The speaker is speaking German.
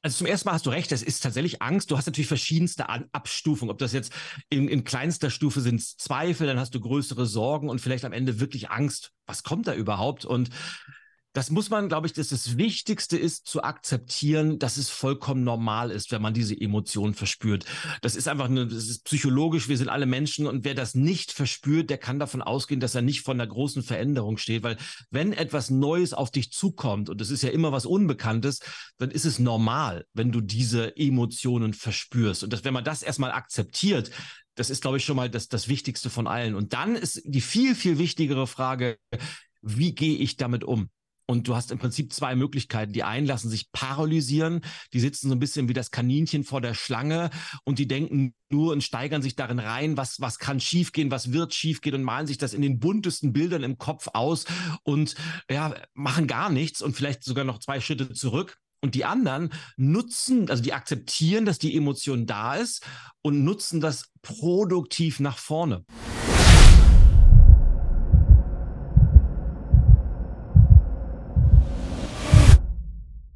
Also zum ersten Mal hast du recht, das ist tatsächlich Angst. Du hast natürlich verschiedenste Abstufungen. Ob das jetzt in kleinster Stufe sind Zweifel, dann hast du größere Sorgen und vielleicht am Ende wirklich Angst. Was kommt da überhaupt? Und das muss man, glaube ich, dass das Wichtigste ist, zu akzeptieren, dass es vollkommen normal ist, wenn man diese Emotionen verspürt. Das ist einfach das ist psychologisch, wir sind alle Menschen und wer das nicht verspürt, der kann davon ausgehen, dass er nicht vor einer großen Veränderung steht, weil wenn etwas Neues auf dich zukommt und es ist ja immer was Unbekanntes, dann ist es normal, wenn du diese Emotionen verspürst. Und wenn man das erstmal akzeptiert, das ist, glaube ich, schon mal das Wichtigste von allen. Und dann ist die viel, viel wichtigere Frage, wie gehe ich damit um? Und du hast im Prinzip zwei Möglichkeiten. Die einen lassen sich paralysieren, die sitzen so ein bisschen wie das Kaninchen vor der Schlange und die denken nur und steigern sich darin rein, was kann schiefgehen, was wird schiefgehen und malen sich das in den buntesten Bildern im Kopf aus und ja, machen gar nichts und vielleicht sogar noch 2 Schritte zurück. Und die anderen nutzen, also die akzeptieren, dass die Emotion da ist und nutzen das produktiv nach vorne.